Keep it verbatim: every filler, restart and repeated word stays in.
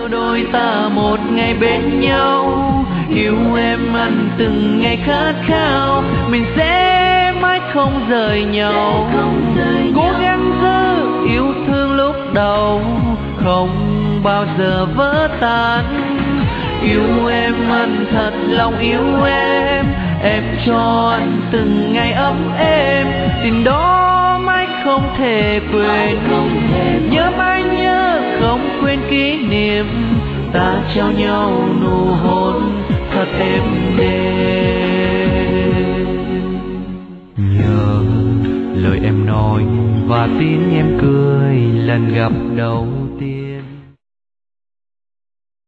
yêu đôi ta một ngày bên nhau, yêu em ăn từng ngày khát khao, mình sẽ mãi không rời nhau. Cố gắng giữ yêu thương lúc đầu, không bao giờ vỡ tan. Yêu em ăn thật lòng yêu em, em cho anh từng ngày ấm êm, tình đó mãi không thể quên. Nhớ mãi nhớ không quên kỷ niệm, ta trao nhau nụ hôn thật êm đềm. Nhớ lời em nói và tin em cười lần gặp đầu,